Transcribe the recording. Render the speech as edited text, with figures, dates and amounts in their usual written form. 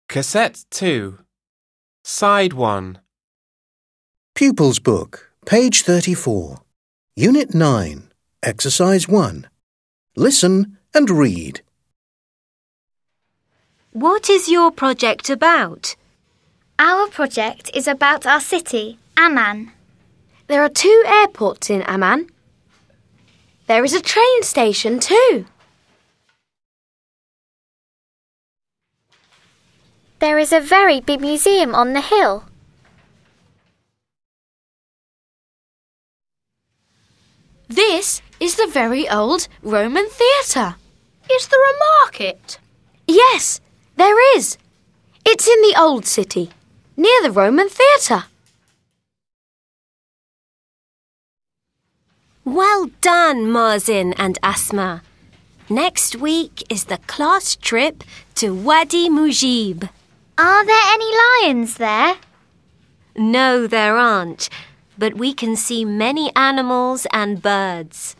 Cassette 2, Side 1. Pupils Book, page 34. Unit 9, Exercise 1. Listen and read. What is your project about? Our project is about our city, Amman. There are 2 airports in Amman. There is a train station too. There is a very big museum on the hill. This is the very old Roman theatre. Is there a market? Yes, there is. It's in the old city, near the Roman theatre. Well done, Marzin and Asma. Next week is the class trip to Wadi Mujib. Are there any lions there? No, there aren't, but we can see many animals and birds.